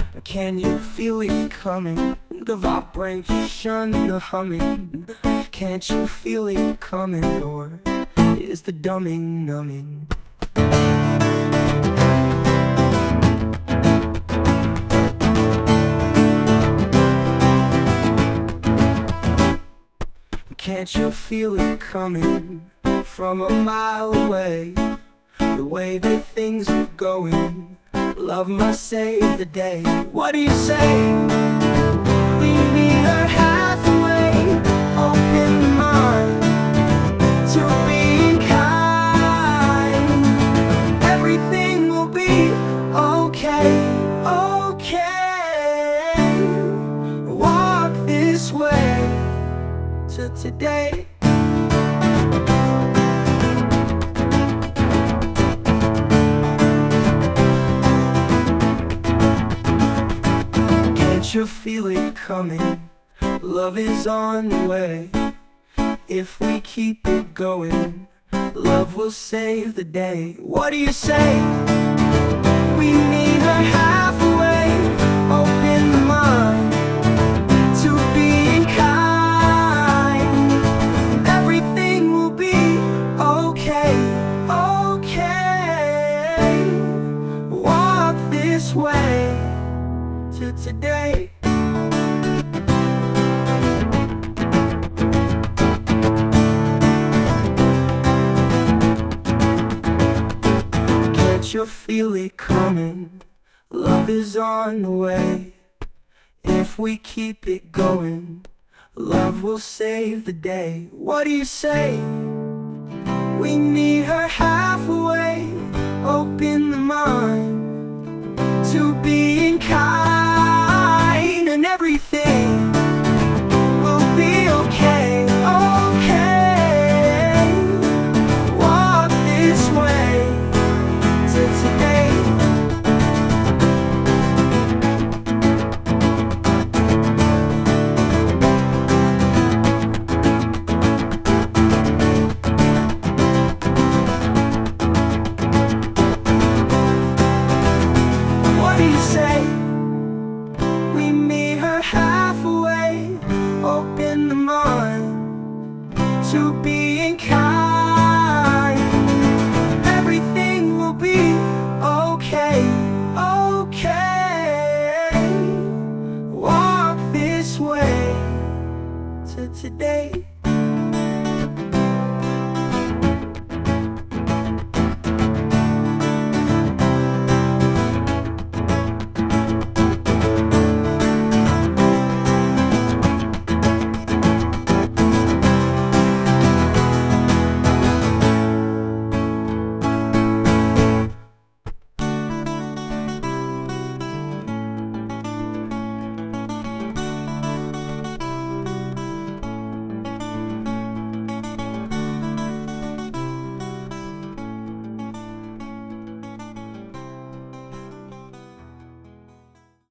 Can you feel it coming? The vibration, the humming. Can't you feel it coming? Or is the dumbing numbing? Can't you feel it coming from a mile away? The way that things are going, love must save the day. What do you say? We meet her halfway, open the mind to being kind. Everything will be okay, okay. Walk this way to today. Can't you feel it coming? Love is on the way. If we keep it going, love will save the day. What do you say? We meet her halfway, open the mind to being kind. Everything will be okay, okay. Walk this way to today. Can't you feel it coming? Love is on the way. If we keep it going, love will save the day. What do you say? We meet her halfway, open the mind to being kind, and everything will be okay, okay. Walk this way to today. What do you say? We meet her halfway, open the mind to being kind. Everything will be okay, okay. Walk this way to today.